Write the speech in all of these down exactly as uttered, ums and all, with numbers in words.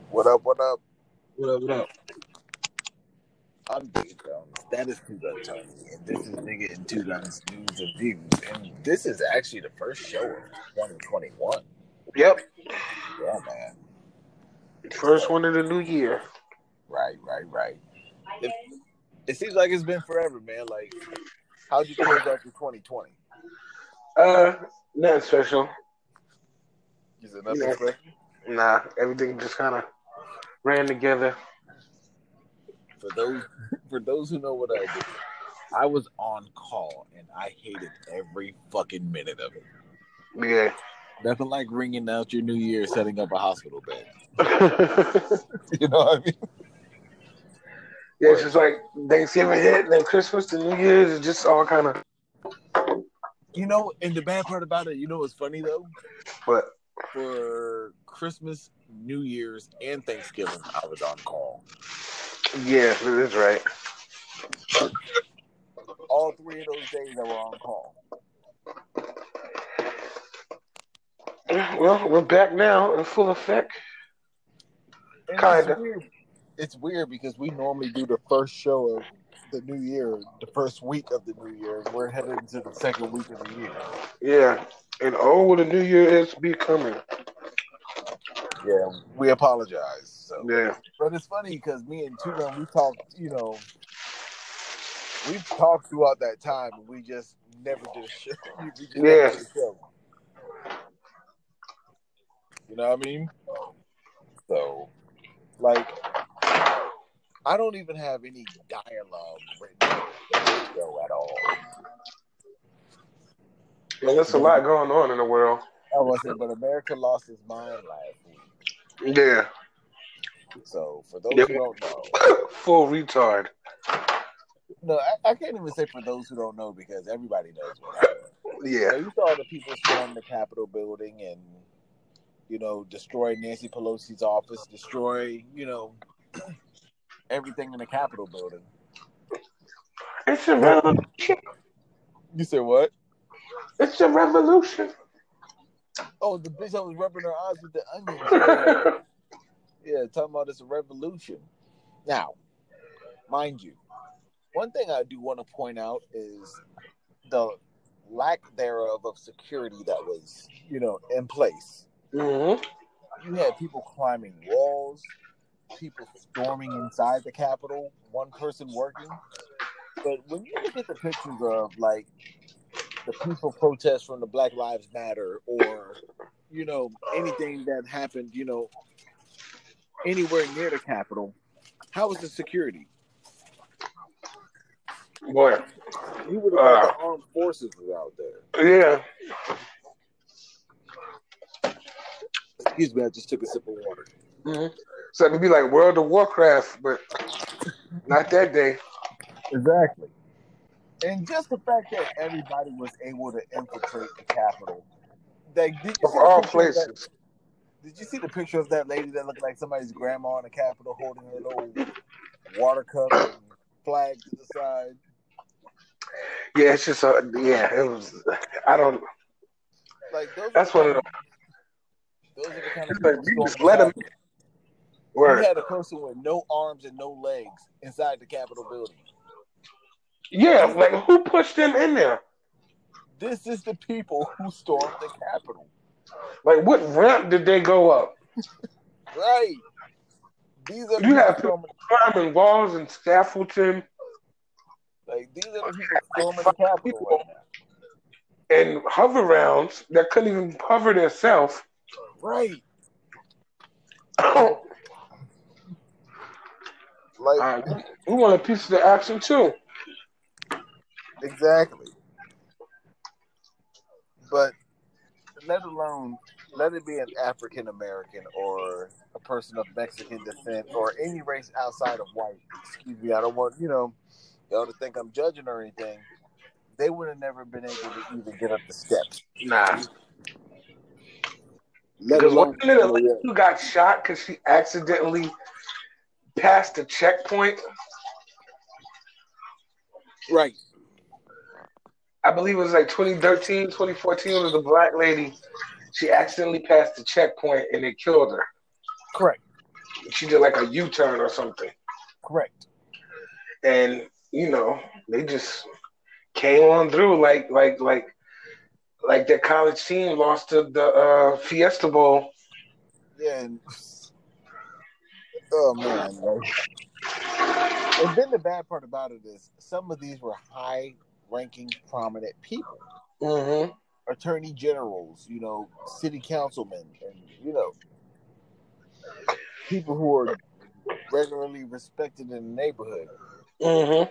What up? What up? What up? What up? I'm Big Guns. That is Two Gun Tony, and this is Nigga and Two Guns News and Views. And this is actually the first show of twenty twenty-one. Yep. Yeah, man. First one of the new year. Right, right, right. It, it seems like it's been forever, man. Like, how'd you close out your twenty twenty? Uh, nothing special. Is it nothing Yeah. special? Nah, everything just kind of ran together. For those, for those who know what I did, I was on call, and I hated every fucking minute of it. Yeah. Nothing like ringing out your New Year, setting up a hospital bed. You know what I mean? Yeah, it's just like Thanksgiving hit, then Christmas, the New Year's, it's just all kind of. You know, and the bad part about it, you know what's funny though? But For Christmas, New Year's, and Thanksgiving, I was on call. yeah, it is right. All three of those days I were on call. Well, we're back now in full effect. And Kinda. It's weird. It's weird because we normally do the first show of the new year, the first week of the new year, and we're headed into the second week of the year. Yeah, and oh, what the New Year is becoming. Yeah, we apologize. So, Yeah. but it's funny because me and Two Gun, we talked. You know, we've talked throughout that time, and we just never did a show. We just never Yeah. did a show. You know what I mean? So, like, I don't even have any dialogue written in the show at all. Well, there's a lot going on in the world. I was saying, but America lost its mind last week. Yeah. So, for those Yep. who don't know, Full retard. no, I, I can't even say for those who don't know because everybody knows what happened. Yeah. So you saw the people storm the Capitol building and, you know, destroy Nancy Pelosi's office, destroy, you know, everything in the Capitol building. It's a revolution. You said what? It's a revolution. Oh, the bitch that was rubbing her eyes with the onions. Yeah, talking about it's a revolution. Now, mind you, one thing I do want to point out is the lack thereof of security that was, you know, in place. Mm-hmm. You had people climbing walls, people storming inside the Capitol, one person working. But when you look at the pictures of, like, the peaceful protests from the Black Lives Matter or, you know, anything that happened, you know, anywhere near the Capitol, how was the security? Boy. You would have Uh, thought the armed forces was out there. Yeah. Excuse me, I just took a sip of water. Mm-hmm. So it'd be like World of Warcraft, but not that day. Exactly. And just the fact that everybody was able to infiltrate the Capitol. Like, did you Of see the all picture of that- places. Did you see the picture of that lady that looked like somebody's grandma in the Capitol holding her little water cup and flag to the side? Yeah, it's just a, yeah, it was, I don't, Like those. that's are one the of kind the, of, those are the kind of it's like, people. you just storming let the them, Capitol. You word. had a person with no arms and no legs inside the Capitol building. Yeah, like who pushed them in there? This is the people who stormed the Capitol. Like what ramp did they go up? Right. These are the You people have people storming. climbing walls and scaffolding Like these are the people storming the Capitol right now. and hover rounds that couldn't even hover themselves. Right. Oh, Like uh, we want a piece of the action too. exactly. But let alone let it be an African American or a person of Mexican descent or any race outside of white. Excuse me, I don't want, you know, y'all to think I'm judging or anything. They would have never been able to even get up the steps. Nah. Let Because alone one little lady who got shot because she accidentally passed the checkpoint. right. I believe it was like twenty thirteen, twenty fourteen. It was a black lady. She accidentally passed the checkpoint and it killed her. Correct. she did like a U-turn or something. Correct. And you know, they just came on through like like like like their college team lost to the uh, Fiesta Bowl. Yeah. And, oh man. Like, and then the bad part about it is some of these were high-ranking, prominent people. Mm-hmm. Attorney generals, you know, city councilmen, and you know, people who are regularly respected in the neighborhood. Mm-hmm.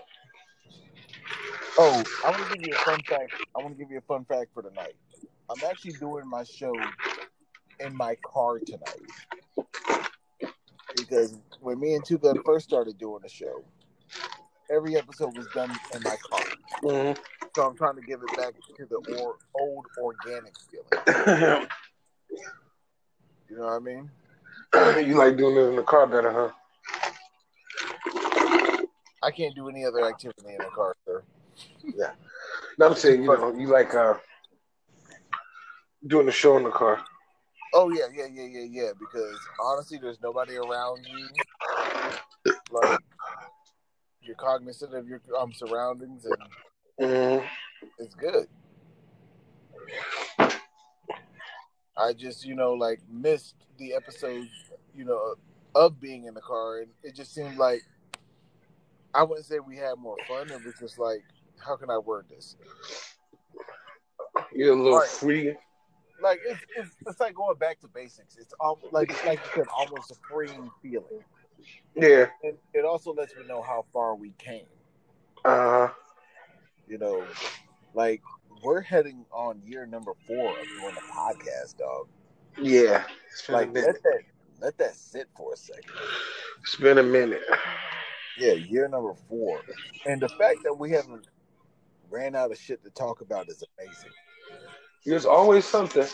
Oh, I want to give you a fun fact. I want to give you a fun fact for tonight. I'm actually doing my show in my car tonight because when me and Two Gun first started doing the show, every episode was done in my car. Mm-hmm. So I'm trying to give it back to the or, old organic feeling. You know what I mean? You like doing it in the car better, huh? I can't do any other activity in the car, sir. Yeah. No, I'm saying, you know, you like uh, doing the show in the car. Oh yeah, yeah, yeah, yeah, yeah. Because honestly, there's nobody around you. Like you're cognizant of your um surroundings, and mm-hmm. it's good. I just, you know, like missed the episodes, you know, of being in the car, and it just seemed like I wouldn't say we had more fun. It was just like, how can I word this? You're a little right. free. Like it's, it's it's like going back to basics. It's um, like like you said, almost a freeing feeling. Yeah. And it also lets me know how far we came. Uh huh. You know, like we're heading on year number four of doing a podcast, dog. Yeah. It's been like a minute. let that let that sit for a second. It's been a minute. Yeah, year number four. And the fact that we haven't ran out of shit to talk about is amazing. There's always something.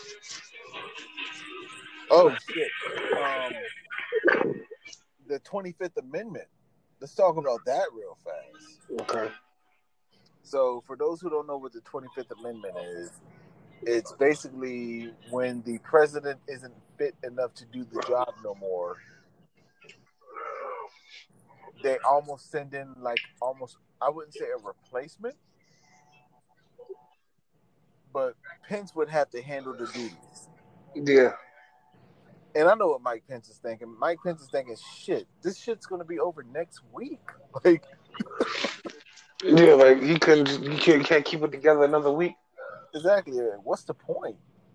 Oh shit. Um the twenty-fifth Amendment. Let's talk about that real fast. Okay. So for those who don't know what the twenty-fifth Amendment is, it's basically when the president isn't fit enough to do the job no more, they almost send in like almost, I wouldn't say a replacement, but Pence would have to handle the duties. Yeah. And I know what Mike Pence is thinking. Mike Pence is thinking, shit, this shit's going to be over next week. Like, yeah, like he couldn't, you can't, can't keep it together another week. Exactly. What's the point?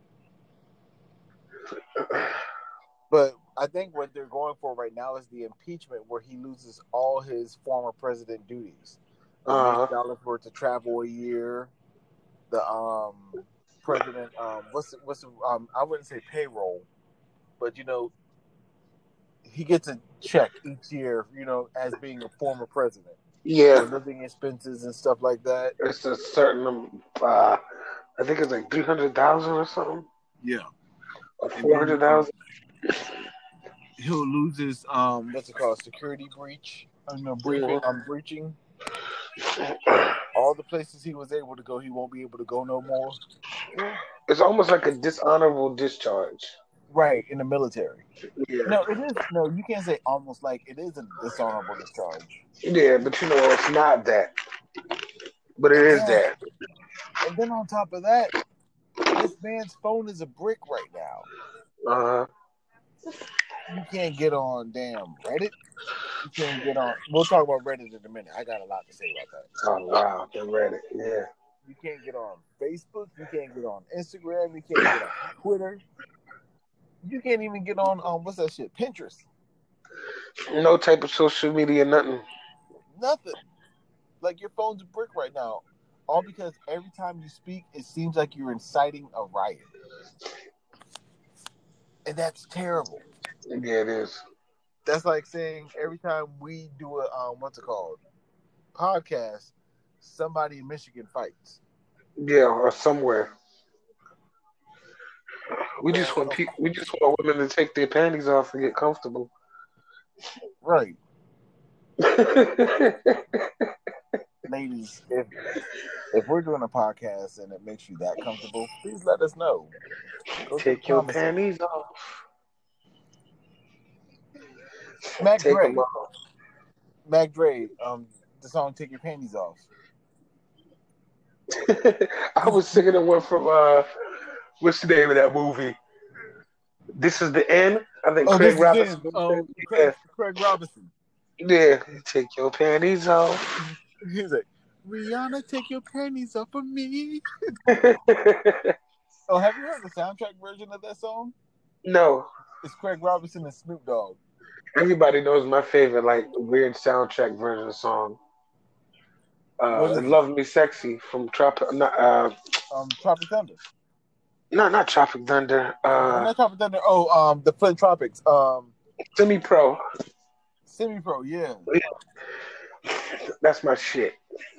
But I think what they're going for right now is the impeachment, where he loses all his former president duties. The uh-huh. million dollars worth of travel a year. The um president um what's the, what's the, um I wouldn't say payroll, but you know he gets a check each year, you know, as being a former president. Yeah, the living expenses and stuff like that. It's a certain, uh, I think it's like three hundred thousand or something. Yeah, or four hundred thousand. He'll lose his um what's it called, security breach. I know breaching. I'm breaching. All the places he was able to go, he won't be able to go no more. It's almost like a dishonorable discharge. Right, in the military. Yeah. No, it is. No, you can't say almost like it is a dishonorable discharge. Yeah, but you know, it's not that. But it is yeah. that. And then on top of that, this man's phone is a brick right now. Uh-huh. You can't get on damn Reddit. You can't get on. We'll talk about Reddit in a minute. I got a lot to say about that. Oh, wow. The Reddit, yeah. You can't get on Facebook. You can't get on Instagram. You can't get on Twitter. You can't even get on, um, what's that shit? Pinterest. No type of social media, nothing. Nothing. Like, your phone's a brick right now. All because every time you speak, it seems like you're inciting a riot. And that's terrible. Yeah, it is. That's like saying every time we do a, um, what's it called? Podcast, somebody in Michigan fights. Yeah, or somewhere. We just want pe- we just want women to take their panties off and get comfortable. Right. Ladies, if if we're doing a podcast and it makes you that comfortable, please let us know. Go take your panties off. Mac Take Dre. them off. Mac Dre. Um, the song "Take Your Panties Off." I was singing the one from uh, what's the name of that movie? This is the end. I think Oh, Craig this is Robinson. him. Um, Yeah, Craig Craig Robinson. yeah. Take your panties off. He's like, Rihanna, take your panties off of me. Oh, have you heard the soundtrack version of that song? No, It's Craig Robinson and Snoop Dogg. everybody knows my favorite like weird soundtrack version song. What Uh, is it? "Love Me Sexy" from Trop. Not, uh, Um, Tropic Thunder. no, not Tropic Thunder. No, Uh, not Tropic Thunder. Oh, um, the Flint Tropics. Um, Semi Pro. Semi Pro. Yeah. That's my shit.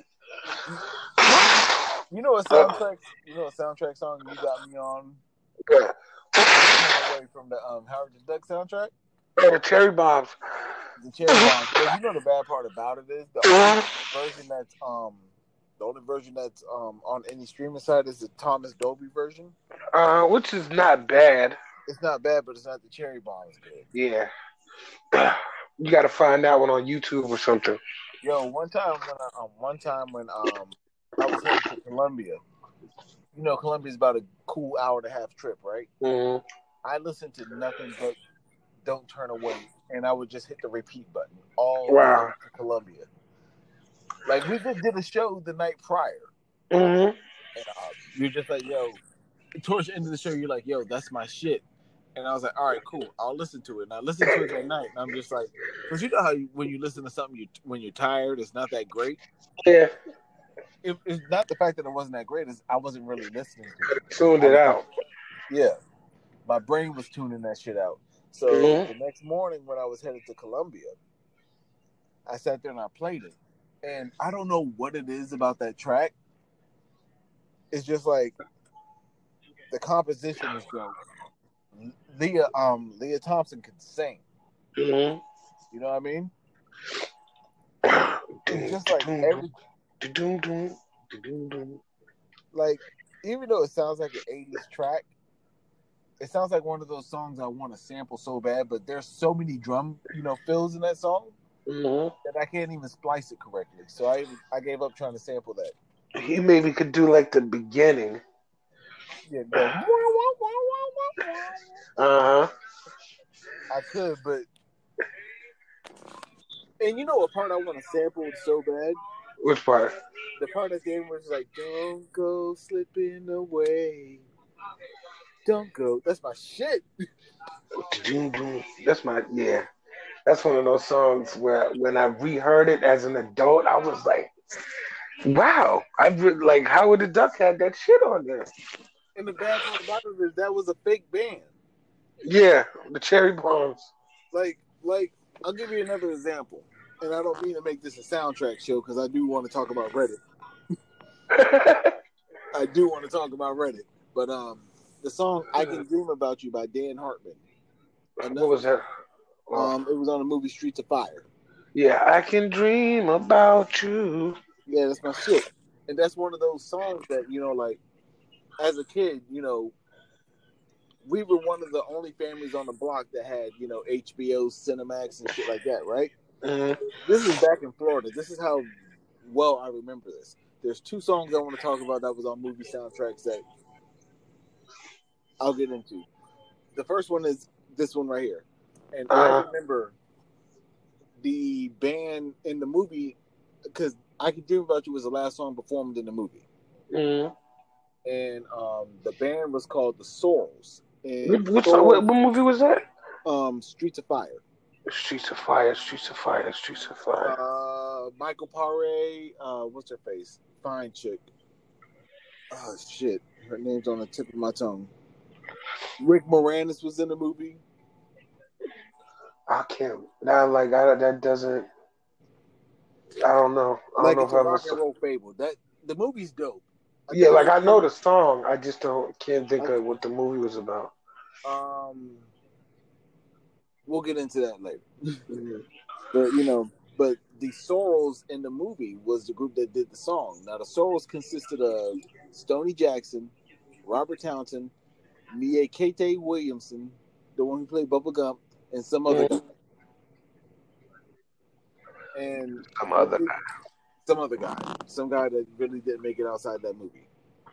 You know a soundtrack. You know a soundtrack song you got me on. Yeah. Away from the um Howard the Duck soundtrack. Oh, the Cherry Bombs. The Cherry Bombs. But you know the bad part about it is the only version that's um the only version that's um on any streaming site is the Thomas Dolby version. Uh, which is not bad. It's not bad, but it's not the Cherry Bombs good. Yeah. You got to find that one on YouTube or something. Yo, one time when I, um one time when um I was headed to Colombia. You know, Colombia's about a cool hour and a half trip, right? Mm-hmm. I listened to nothing but "Don't Turn Away," and I would just hit the repeat button all Wow. the way to Colombia. Like we just did a show the night prior, Mm-hmm. and uh, you're just like, "Yo." Towards the end of the show, you're like, "Yo, that's my shit," and I was like, "All right, cool, I'll listen to it." And I listened to it that night, and I'm just like, because you know how you, when you listen to something, you when you're tired, it's not that great. Yeah. It, it's not the fact that it wasn't that great; it's I wasn't really listening to it. Tuned it out. Yeah, my brain was tuning that shit out. So mm-hmm. the next morning when I was headed to Colombia, I sat there and I played it. And I don't know what it is about that track. It's just like the composition is dope. Leah um Leah Thompson can sing. Mm-hmm. You know what I mean? It's just like every like even though it sounds like an eighties track, it sounds like one of those songs I want to sample so bad, but there's so many drum, you know, fills in that song mm-hmm. that I can't even splice it correctly. So I I gave up trying to sample that. He maybe could do like the beginning. Yeah, go. Uh huh. I could, but and you know what part I want to sample so bad? Which part? The part at the end where it's like, "Don't go slipping away." Don't go. That's my shit. That's my yeah. That's one of those songs where when I reheard it as an adult, I was like, "Wow!" I re- like Howard the Duck had that shit on there. And the bad part about it is that was a fake band. Yeah, the Cherry Bombs. Like, like I'll give you another example, and I don't mean to make this a soundtrack show because I do want to talk about Reddit. I do want to talk about Reddit, but um. The song "I Can Dream About You" by Dan Hartman. Another, what was that? Oh. Um, it was on the movie Streets of Fire. Yeah, I can dream about you. Yeah, that's my shit. And that's one of those songs that, you know, like, as a kid, you know, we were one of the only families on the block that had, you know, H B O, Cinemax, and shit like that, right? Mm-hmm. This is back in Florida. This is how well I remember this. There's two songs I want to talk about that was on movie soundtracks that I'll get into. The first one is this one right here. And uh-huh. I remember the band in the movie, because "I Can Dream About You" was the last song performed in the movie. Mm-hmm. And um, the band was called the Sorrels. And what, Sorrels, what, what movie was that? Um, Streets of Fire. Streets of Fire, Streets of Fire, Streets of Fire. Uh, Michael Paré, uh, what's her face? Fine chick. Oh, shit. Her name's on the tip of my tongue. Rick Moranis was in the movie. I can't. Now, like, I, that doesn't. I don't know. I like don't it's know a if rock I and roll fable. That the movie's dope. I yeah, like I know the song. I just don't can't think okay. of what the movie was about. Um, we'll get into that later. Mm-hmm. But you know, but the Sorrels in the movie was the group that did the song. Now the Sorrels consisted of Stoney Jackson, Robert Townsend, Mia Kate Williamson, the one who played Bubba Gump, and some other mm-hmm. guy. and Some other guy. some other guy, some guy that really didn't make it outside that movie.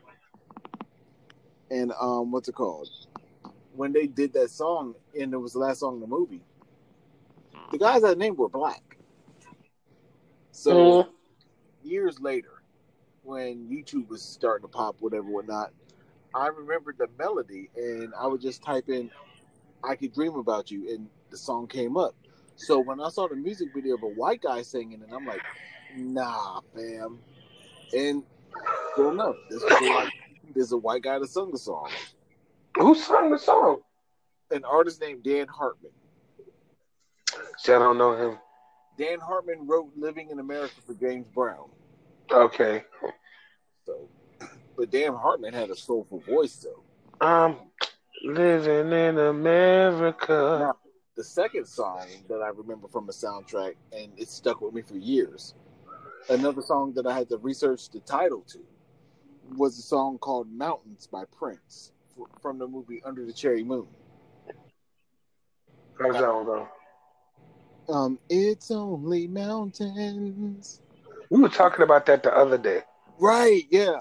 And um, what's it called? When they did that song, and it was the last song in the movie, the guys that named were black. So mm. years later, when YouTube was starting to pop, whatever, whatnot, I remembered the melody, and I would just type in "I Could Dream About You," and the song came up. So when I saw the music video of a white guy singing, and I'm like, nah, fam. And sure enough, this was a white, there's a white guy that sung the song. Who sung the song? An artist named Dan Hartman. See, I don't know him. Dan Hartman wrote "Living in America" for James Brown. Okay. So, but Dan Hartman had a soulful voice, though. Um, living in America. Now, the second song that I remember from the soundtrack, and it stuck with me for years, another song that I had to research the title to, was a song called "Mountains" by Prince from the movie Under the Cherry Moon. How's that one go? Um, it's only mountains. We were talking about that the other day. Right, yeah.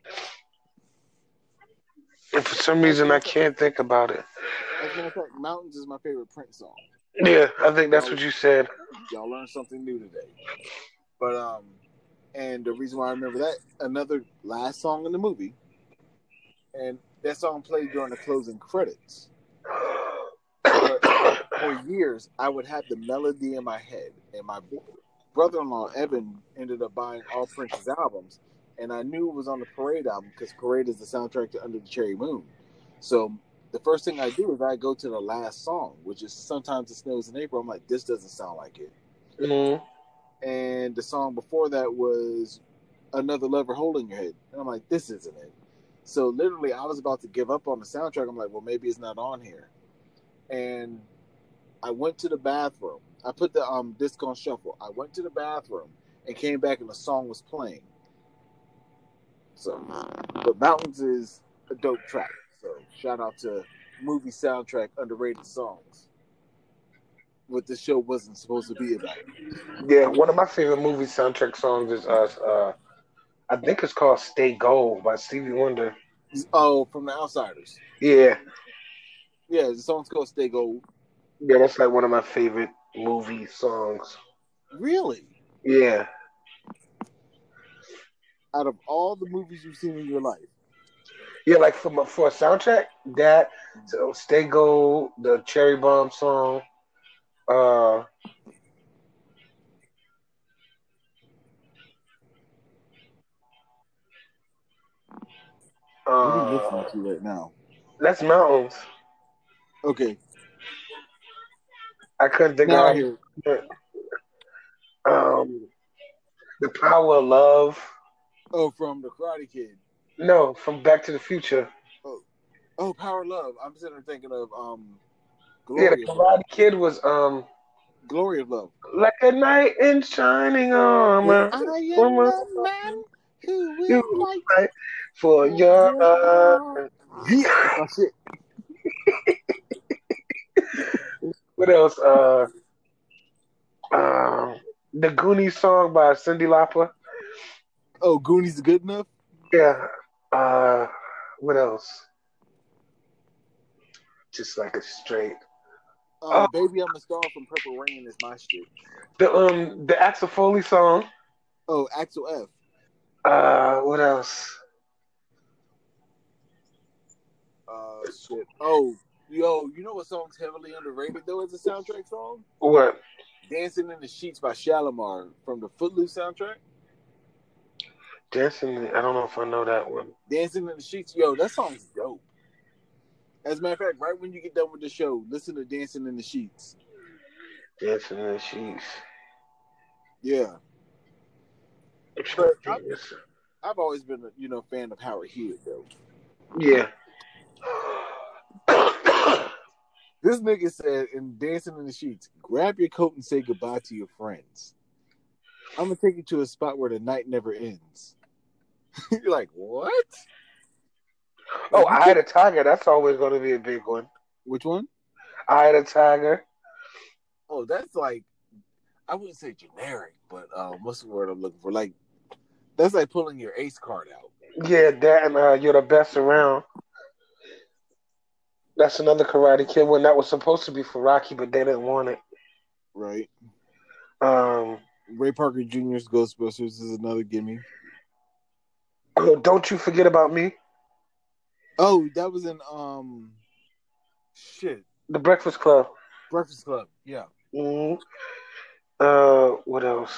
And for some reason, I can't think about it. As a matter of fact, "Mountains" is my favorite Prince song. Yeah, I think that's y'all, what you said. Y'all learned something new today. But, um, and the reason why I remember that, another last song in the movie, and that song played during the closing credits. But for years, I would have the melody in my head, and my brother-in-law, Evan, ended up buying all Prince's albums, and I knew it was on the Parade album because Parade is the soundtrack to Under the Cherry Moon. So the first thing I do is I go to the last song, which is Sometimes It Snows in April. I'm like, this doesn't sound like it. Mm-hmm. And the song before that was Another Lover Holding Your Head. And I'm like, this isn't it. So literally, I was about to give up on the soundtrack. I'm like, well, maybe it's not on here. And I went to the bathroom. I put the um disc on shuffle. I went to the bathroom and came back, and the song was playing. So, but Mountains is a dope track. So shout out to movie soundtrack underrated songs. What this show wasn't supposed to be about. Yeah, one of my favorite movie soundtrack songs is uh, uh I think it's called "Stay Gold" by Stevie Wonder. Oh, from The Outsiders. Yeah. Yeah, the song's called "Stay Gold." Yeah, that's like one of my favorite movie songs. Really? Yeah. Out of all the movies you've seen in your life? Yeah, like for for a soundtrack, that so "Stay Gold," the Cherry Bomb song. Uh, what are you listening to right now? That's Mountains. Okay. I couldn't think now of it. Um, The Power of Love. Oh, from The Karate Kid. No, from Back to the Future. Oh, oh, Power of Love. I'm sitting there thinking of um. Glory yeah, the Karate Kid was um. Glory of Love. Like a knight in shining armor. I am the man who will fight, fight for your love. Yeah, that's it. What else? Uh, uh, the Goonies song by Cyndi Lauper. Oh, Goonies is good enough? Yeah. Uh, what else? Just like a straight. Um, oh. Baby, I'm a Star from Purple Rain is my shit. The um the Axel Foley song. Oh, Axel F. Uh, what else? Uh, shit. Oh, yo, you know what song's heavily underrated though as a soundtrack song? What? Dancing in the Sheets by Shalimar from the Footloose soundtrack. Dancing, I don't know if I know that one. Dancing in the Sheets, yo, that song's dope. As a matter of fact, right when you get done with the show, listen to Dancing in the Sheets. Dancing in the Sheets. Yeah. But I've, I've always been a you know fan of Howard Hewitt though. Yeah. This nigga said in Dancing in the Sheets, grab your coat and say goodbye to your friends. I'm gonna take you to a spot where the night never ends. You're like, what? Oh, I Had a Tiger. That's always going to be a big one. Which one? I Had a Tiger. Oh, that's like, I wouldn't say generic, but um, what's the word I'm looking for? Like that's like pulling your ace card out. Yeah, that and uh, You're the Best Around. That's another Karate Kid one that was supposed to be for Rocky, but they didn't want it. Right. Um, Ray Parker Junior's Ghostbusters is another gimme. oh, Don't You Forget About Me. Oh, that was in um, shit. The Breakfast Club. Breakfast Club. Yeah. Mm-hmm. Uh, what else?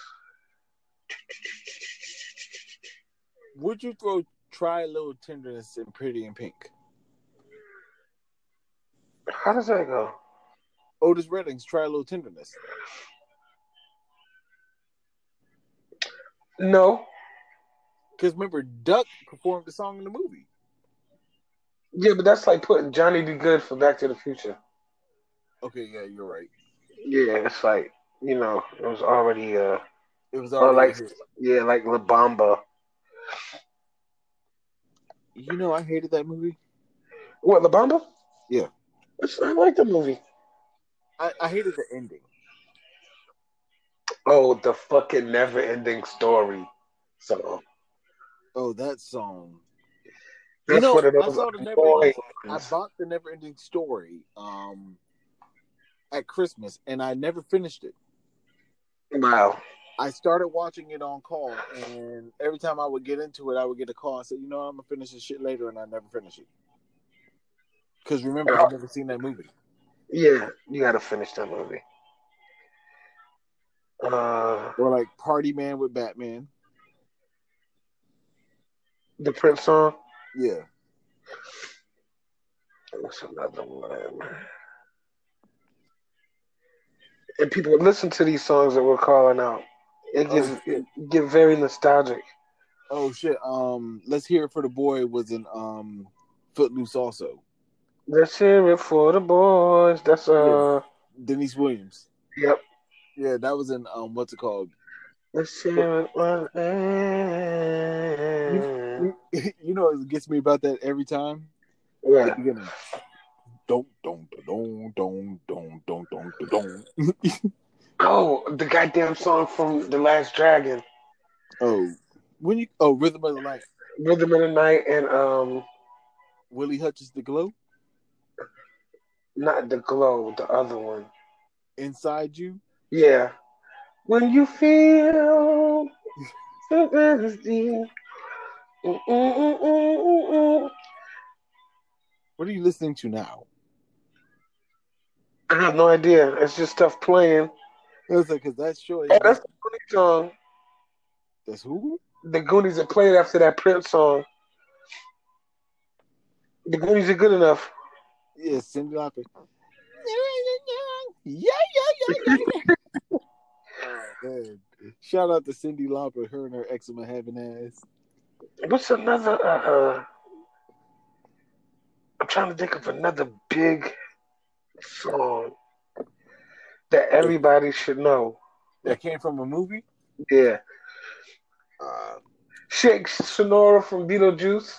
Would you throw Try a Little Tenderness in Pretty in Pink? How does that go? Otis Redding's Try a Little Tenderness. No. Because remember, Duck performed the song in the movie. Yeah, but that's like putting Johnny B. Good for Back to the Future. Okay, yeah, you're right. Yeah, it's like, you know, it was already uh It was already like a hit. yeah, like La Bamba. You know, I hated that movie. What, La Bamba? Yeah. It's, I like the movie. I, I hated the ending. Oh, the fucking Never Ending Story song. Oh, that song. That's you know, one of those I saw the Never annoying Ending, I ones. bought the Never Ending Story um, at Christmas, and I never finished it. Wow. I started watching it on call, and every time I would get into it, I would get a call and say, you know, I'm going to finish this shit later, and I never finish it. Because remember, I've never seen that movie. Yeah, you gotta finish that movie. Uh, Or like Party Man with Batman. the Prince song. Yeah. What's another one? And people would listen to these songs that we're calling out. It gets Oh, it get very nostalgic. Oh shit! Um, Let's Hear It for the Boy was in um, Footloose also. Let's hear it for the boys. That's uh, yeah. Denise Williams. Yep. Yeah, that was in um, what's it called? Let's hear it. One you, you, you know what gets me about that every time? Yeah. The beginning. Don't don't don't don't don't don't don't don't. Oh, the goddamn song from The Last Dragon. Oh, when you oh Rhythm of the Night. Rhythm of the Night and um, Willie Hutchins, The Glow. Not The Glow, the other one. Inside You. Yeah. When you feel something. What are you listening to now? I have no idea. It's just stuff playing. That's like, cause that's sure. Oh, that's the Goonies song. That's who? The Goonies that played after that Prince song. The Goonies are good enough. Yeah, Cyndi Lauper. Yeah, yeah, yeah, yeah, yeah. Oh, man. Shout out to Cyndi Lauper, her and her eczema having ass. What's another? Uh, uh, I'm trying to think of another big song that everybody should know. That came from a movie? Yeah. Uh, Shake Sonora from Beetlejuice.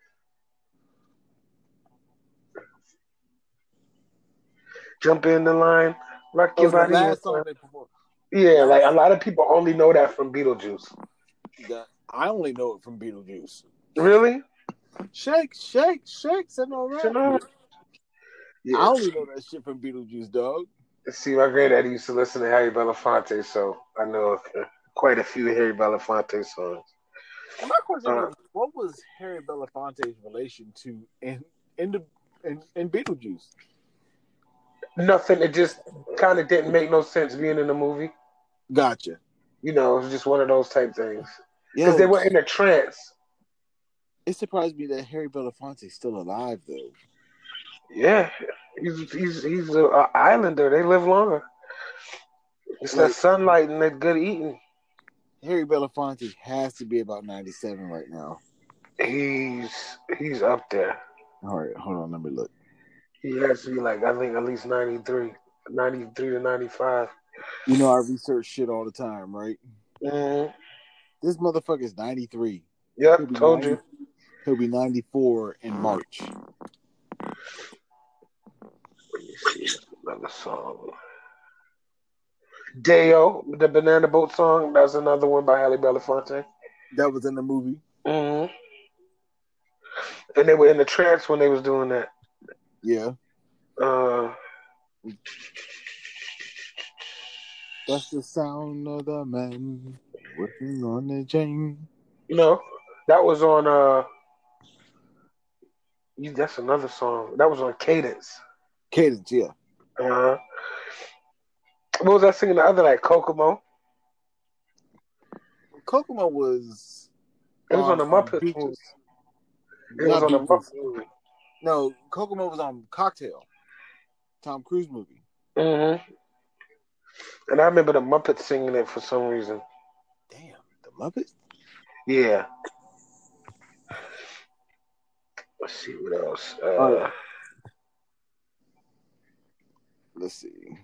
Jump in the line, rock your oh, body. the last song they performed. Yeah, like a lot of people only know that from Beetlejuice. That, I only know it from Beetlejuice. Really? Shake, shake, shake, Sonora. Sonora. Yeah. I only know that shit from Beetlejuice, dog. See, my granddaddy used to listen to Harry Belafonte, so I know quite a few Harry Belafonte songs. And my question Uh, is, what was Harry Belafonte's relation to in in the in, in Beetlejuice? Nothing. It just kind of didn't make no sense being in the movie. Gotcha. You know, it was just one of those type things. Yo, Because they were in a trance. It surprised me that Harry Belafonte's still alive, though. Yeah, he's he's he's an islander. They live longer. It's Like- that sunlight and that good eating. Harry Belafonte has to be about ninety-seven right now. He's he's up there. All right, hold on, let me look. He has to be like, I think, at least ninety-three, ninety-three to ninety-five. You know I research shit all the time, right? Mm-hmm. This motherfucker's ninety-three. Yep, He'll be told ninety you. He'll be ninety-four in March. Let me see another song. Deo, the Banana Boat song. That's another one by Halle Belafonte. That was in the movie. Mm-hmm. And they were in the trance when they was doing that. Yeah. Uh, That's the sound of the man working on the chain. you know, that was on. Uh, you, that's another song. That was on Cadence. Cadence, yeah. Uh, what was I singing the other night? Kokomo. Kokomo was. It was on on the um, Muppets movie. Beaches. It was Not on the Beaches. Muppets movie. No, Kokomo was on Cocktail. Tom Cruise movie. Mm-hmm. And I remember the Muppets singing it for some reason. Damn, the Muppets? Yeah. Let's see what else. Uh, Oh, yeah. Let's see.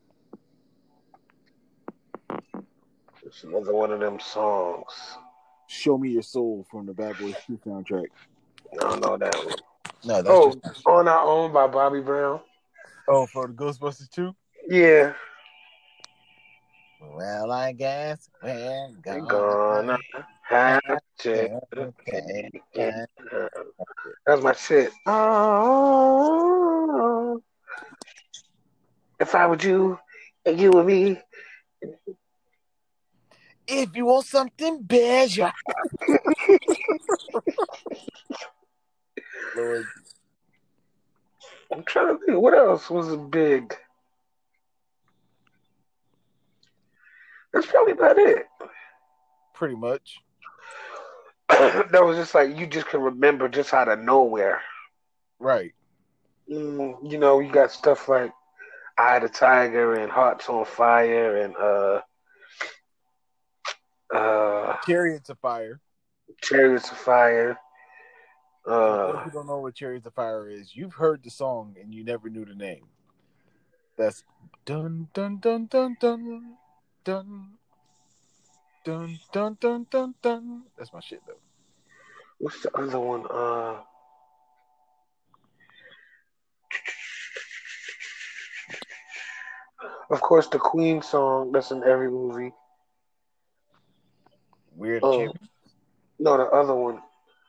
It's another one of them songs. Show Me Your Soul from the Bad Boys two soundtrack. I don't know that one. No, that's oh, just. On Our Own by Bobby Brown. Oh, for the Ghostbusters two? Yeah. Well, I guess we're We're gonna, gonna have to. okay. That's my shit. Oh, if I were you, and you and me. If you want something better. Lord. I'm trying to think. What else was big? That's probably about it. Pretty much. That was just like, you just can remember just out of nowhere. Right. Mm, you know, you got stuff like Eye of the Tiger and Hearts on Fire and uh uh Chariots of Fire. Chariots of Fire. For those Uh, who don't know what Chariots of Fire is, you've heard the song and you never knew the name. That's dun dun dun dun dun dun dun dun dun dun dun. That's my shit though. what's the other one? Uh, of course, the Queen song that's in every movie. Weird Oh, Champion. no, the other one.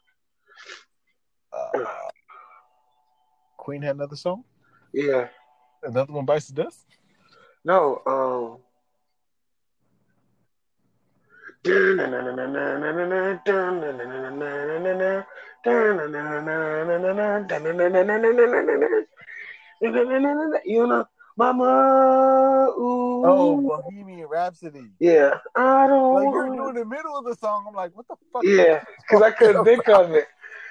Uh, Queen had another song. Yeah. Another one bites the dust. No. Um. You know, Mama. Ooh. Oh, Bohemian Rhapsody. Yeah, I don't. Like you're doing the middle of the song. I'm like, what the fuck? Yeah, because I couldn't think of it.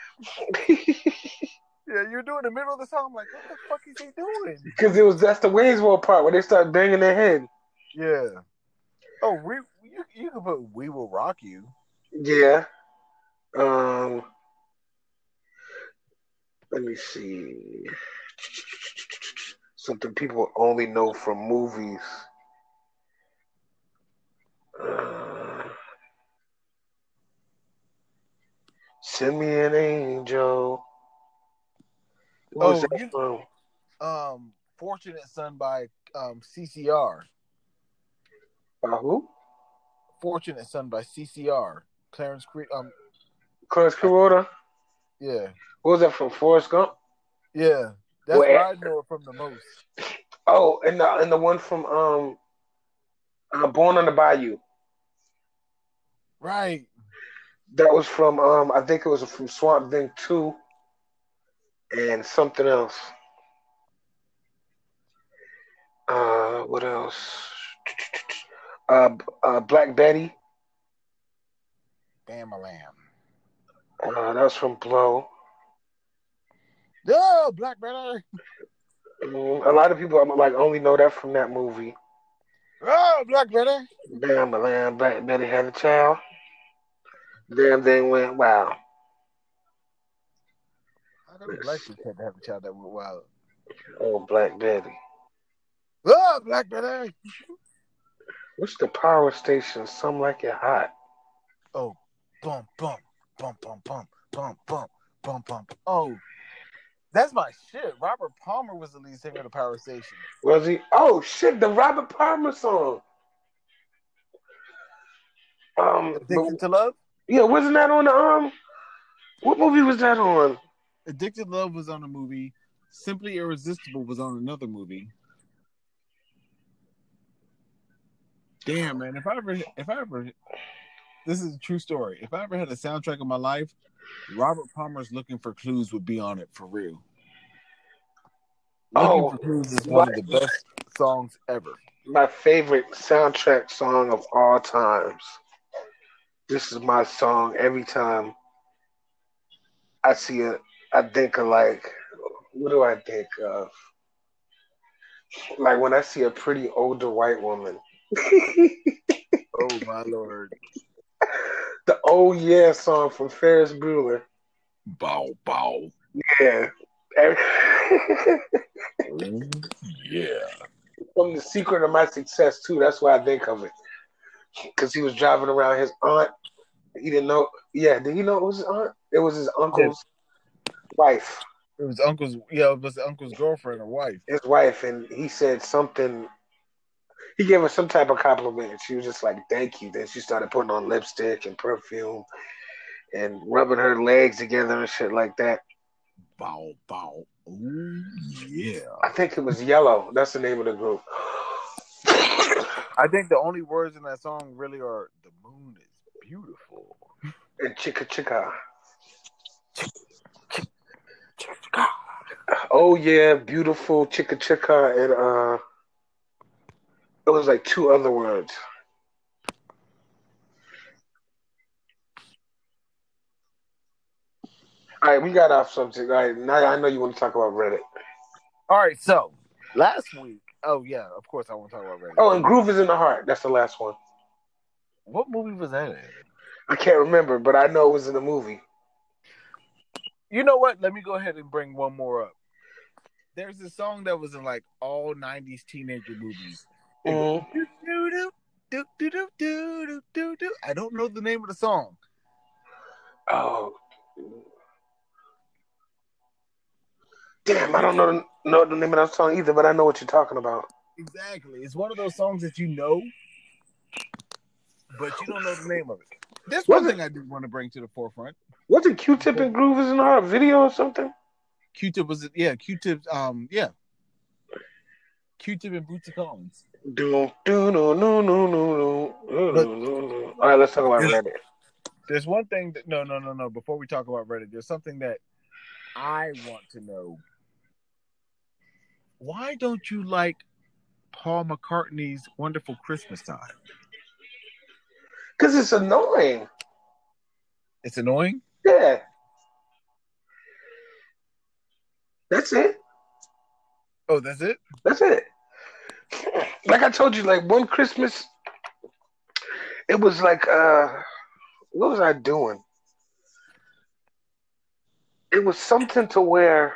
Yeah, you're doing the middle of the song. I'm like, what the fuck is he doing? Because it was that's the Waynesville part where they start banging their head. Yeah. Oh, we you you can put "We Will Rock You." Yeah. Um. Let me see. Something people only know from movies. Uh, Send Me an Angel. What was Oh, that you, from? um, "Fortunate Son" by um C C R. By who? "Fortunate Son" by C C R. Clarence Cre- um. Clarence Carota. Yeah. What was that from? Forrest Gump. Yeah, that's Where? where I know it from the most. Oh, and the and the one from um, uh, Born on the Bayou. Right. That was from um, I think it was from Swamp Thing two, and something else. Uh, what else? Uh, uh Black Betty. Bam a lamb. Uh, that was from Blow. Oh, Black Brother. Mm, a lot of people like only know that from that movie. Oh, Black Brother. Damn, the lamb, Black Betty had a child. Damn thing went wow. I know Black people had to have a child that went wild. Oh, Black Betty. Oh, Black Brother. What's the power station? Some Like It Hot. Oh, bump, bump, bump, bump, bump, bump, bump, bump, bump. Oh, that's my shit. Robert Palmer was the lead singer of the Power Station. Was he? Oh shit, the Robert Palmer song. Um, but Addicted to Love? yeah, wasn't that on the um? What movie was that on? Addicted to Love was on a movie. Simply Irresistible was on another movie. Damn, man! If I ever, if I ever, this is a true story. If I ever had a soundtrack of my life, Robert Palmer's "Looking for Clues" would be on it for real. "Looking Oh, for Clues" is my, one of the best songs ever. my favorite soundtrack song of all times. This is my song every time I see it. I think of like, what do I think of? Like when I see a pretty older white woman. Oh my lord! The "Oh Yeah" song from Ferris Bueller. Bow bow. Yeah. Every- Oh, yeah. From The Secret of My Success too. That's why I think of it. Because he was driving around his aunt. He didn't know. Yeah, did he know it was his aunt? It was his Yeah, uncle's wife. it was uncle's. Yeah, it was uncle's girlfriend or wife. His wife, and he said something. He gave her some type of compliment, and she was just like, "Thank you." Then she started putting on lipstick and perfume and rubbing her legs together and shit like that. Bow bow. Oh yeah. I think it was Yellow. That's the name of the group. I think the only words in that song really are "the moon is beautiful." And Chicka Chicka. Oh yeah, beautiful Chicka Chicka, and uh, it was like two other words. All right, we got off subject. All right, now I know you want to talk about Reddit. All right, so last week. Oh yeah, of course I want to talk about Reddit. Oh, and Groove is in the Heart. That's the last one. What movie was that in? I can't remember, but I know it was in the movie. You know what? Let me go ahead and bring one more up. There's a song that was in like all nineties teenager movies. Mm-hmm. Do, do, do, do, do, do, do. I don't know the name of the song. Oh, damn! I don't know the, know the name of that song either, but I know what you're talking about. Exactly. It's one of those songs that you know, but you don't know the name of it. There's one Was thing I do want to bring to the forefront. Wasn't Q-Tip and Groove is in the Heart video or something? Q-Tip was yeah. Q-Tip. Um. Yeah. Q-Tip and Bootsy Collins. Do do no no no no no. All right, let's talk about Reddit. There's one thing that no no no no. Before we talk about Reddit, there's something that I want to know. Why don't you like Paul McCartney's "Wonderful Christmas Time"? Because it's annoying. It's annoying? Yeah. That's it. Oh, that's it? That's it. Like I told you, like one Christmas, it was like, uh, what was I doing? It was something to where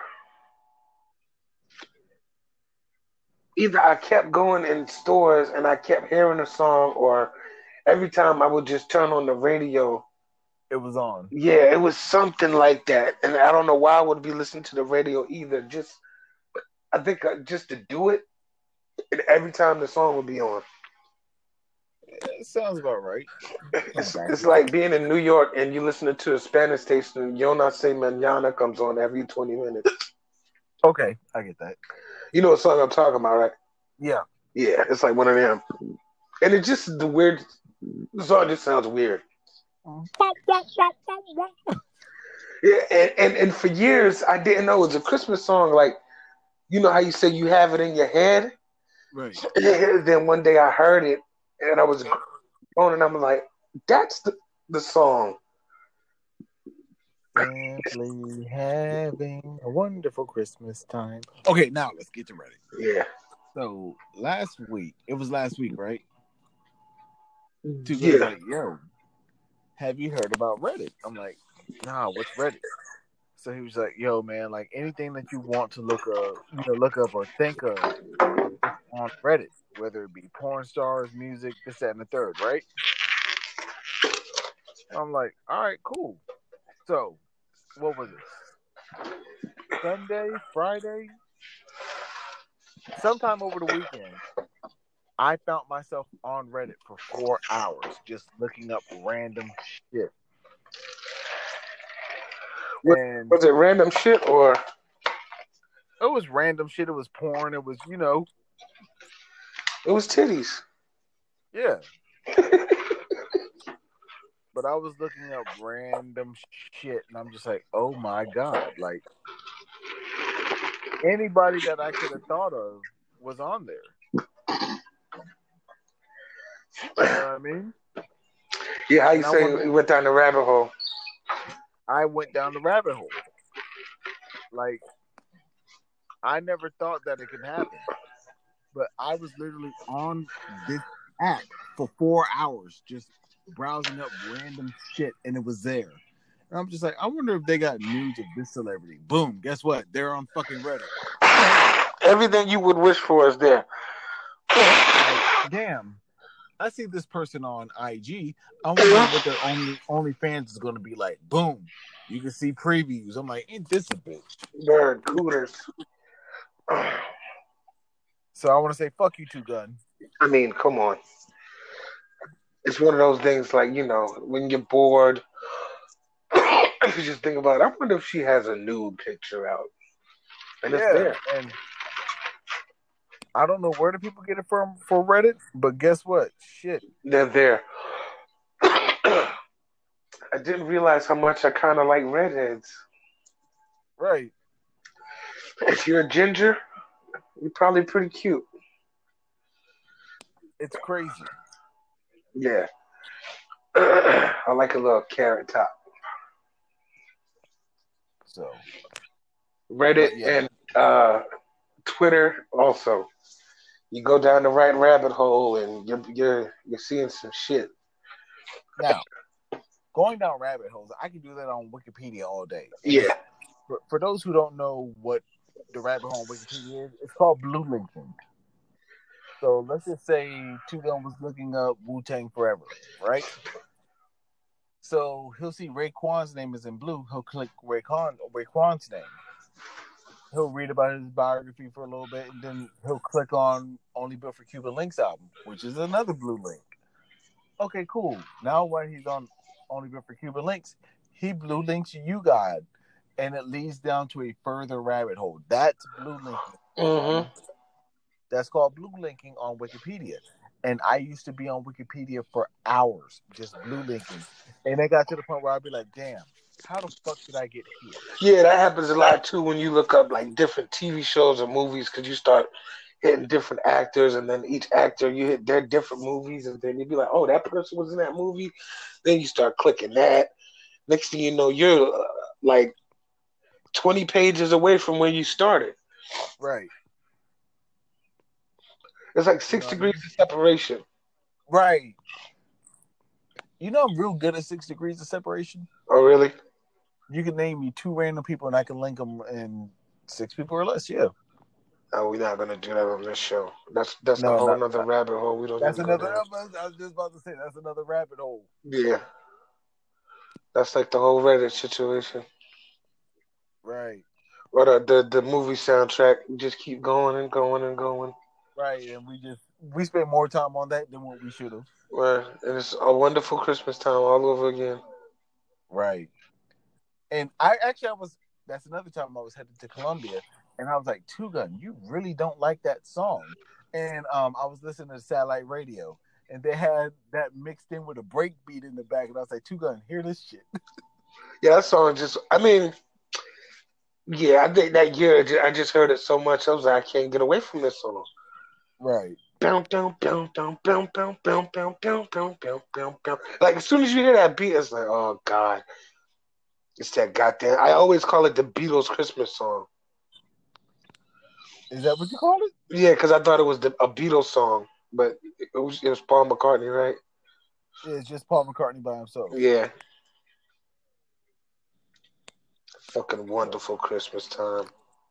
either I kept going in stores and I kept hearing a song, or every time I would just turn on the radio, it was on. Yeah, it was something like that. And I don't know why I would be listening to the radio either. Just, I think uh, just to do it, and every time the song would be on. It sounds about right. It's, it's like being in New York and you listening to a Spanish station and Yo No Sé Mañana comes on every twenty minutes. Okay, I get that. You know what song I'm talking about, right? Yeah. Yeah, it's like one of them. And it just, the weird, the song just sounds weird. Yeah, and, and, and for years, I didn't know it was a Christmas song. Like, you know how you say you have it in your head? Right. Then one day I heard it, and I was on, and I'm like, that's the, the song. Simply having a wonderful Christmas time. Okay, now let's get to Reddit. Yeah. So last week, it was last week, right? Two yeah. guys like, yo, have you heard about Reddit? I'm like, nah, what's Reddit? So he was like, yo, man, like anything that you want to look up, you know, look up or think of on Reddit, whether it be porn stars, music, this, that, and the third, right? I'm like, all right, cool. So, what was it? Sunday, Friday? Sometime over the weekend, I found myself on Reddit for four hours just looking up random shit. What, And was it random shit or? it was random shit. It was porn. It was, you know. It was titties. Yeah. But I was looking up random shit, and I'm just like, oh my God. Like, anybody that I could have thought of was on there. You know what I mean? Yeah, how you And I say wonder, you went down the rabbit hole? I went down the rabbit hole. Like, I never thought that it could happen. But I was literally on this app for four hours just browsing up random shit, and it was there. And I'm just like, I wonder if they got news of this celebrity. Boom, guess what? They're on fucking Reddit. Everything you would wish for is there. Like, damn, I see this person on I G. I wonder what their only OnlyFans is going to be like. Boom, you can see previews. I'm like, ain't this a bitch? Bird, cooters. So I want to say, fuck you, Two Gun. I mean, come on. It's one of those things like, you know, when you're bored, you just think about it. I wonder if she has a nude picture out. And yeah, it's there. And I don't know where do people get it from for Reddit, but guess what? Shit. They're there. I didn't realize how much I kind of like redheads. Right. If you're a ginger, you're probably pretty cute. It's crazy. Yeah. I like a little carrot top. So Reddit yeah. and uh, Twitter also. You go down the right rabbit hole and you're you're you're seeing some shit. Now, going down rabbit holes, I can do that on Wikipedia all day. Yeah. For, for those who don't know what the rabbit hole on Wikipedia is, it's called blue linking. So let's just say Two Gun was looking up Wu-Tang Forever, right? So he'll see Raekwon's name is in blue. He'll click Raekwon, Raekwon's name. He'll read about his biography for a little bit, and then he'll click on Only Built for Cuban Links album, which is another blue link. Okay, cool. Now when he's on Only Built for Cuban Links, he blue links You God, and it leads down to a further rabbit hole. That's blue linking. Mm-hmm. That's called blue linking on Wikipedia. And I used to be on Wikipedia for hours, just blue linking. And it got to the point where I'd be like, damn, how the fuck did I get here? Yeah, that happens a lot too when you look up like different T V shows or movies because you start hitting different actors, and then each actor you hit their different movies, and then you'd be like, oh, that person was in that movie. Then you start clicking that. Next thing you know, you're uh, like twenty pages away from where you started. Right. It's like six you know degrees I mean? of separation. Right. You know I'm real good at six degrees of separation. Oh, really? You can name me two random people, and I can link them in six people or less. Yeah. No, we're not gonna do that on this show. That's that's no, a whole not, other not, rabbit hole. We don't. That's need to another. go down. I was just about to say that's another rabbit hole. Yeah. That's like the whole Reddit situation. Right. Or the, the the movie soundtrack just keep going and going and going. Right, and we just we spent more time on that than what we should have. Right, and it's a wonderful Christmas time all over again. Right. And I actually I was that's another time I was headed to Columbia, and I was like, Two Gun, you really don't like that song. And um I was listening to satellite radio, and they had that mixed in with a break beat in the back, and I was like, Two Gun, hear this shit. Yeah, that song just I mean yeah, I think that year I just heard it so much I was like, I can't get away from this song. Right. Boom, boom, boom, boom, boom, boom, boom, boom, boom, boom, boom, boom, boom. Like as soon as you hear that beat, it's like, oh God. It's that goddamn. I always call it the Beatles Christmas song. Is that what you call it? Yeah, because I thought it was the, a Beatles song, but it was, it was Paul McCartney, right? Yeah, it's just Paul McCartney by himself. Yeah. Fucking wonderful Christmas time.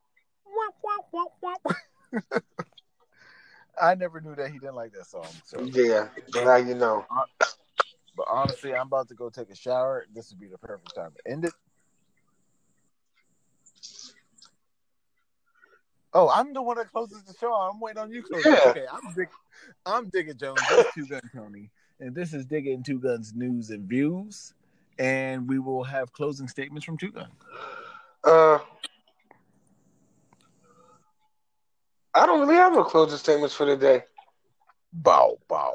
I never knew that he didn't like that song. So yeah, now you know. But honestly, I'm about to go take a shower. This would be the perfect time to end it. Oh, I'm the one that closes the show. I'm waiting on you closing. Yeah. Okay, I'm Dick. I'm Digger Jones. That's Two Gun Tony, and this is Digger and Two Guns news and views. And we will have closing statements from Two Gun. Uh, I don't really have no closing statements for the day. Bow, bow.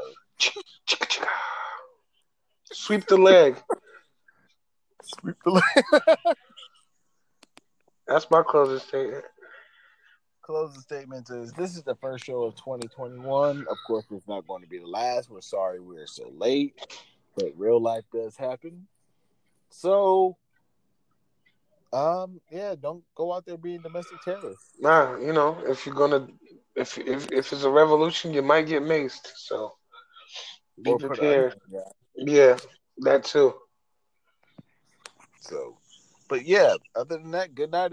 Sweep the leg. Sweep the leg. That's my closing statement. Closing statement is this is the first show of twenty twenty-one. Of course, it's not going to be the last. We're sorry we're so late, but real life does happen. So, um, yeah, don't go out there being domestic terrorists. Nah, you know, if you're gonna, if if if it's a revolution, you might get maced. So be Or prepared. put a, Yeah, that too. So, but yeah, other than that, good night.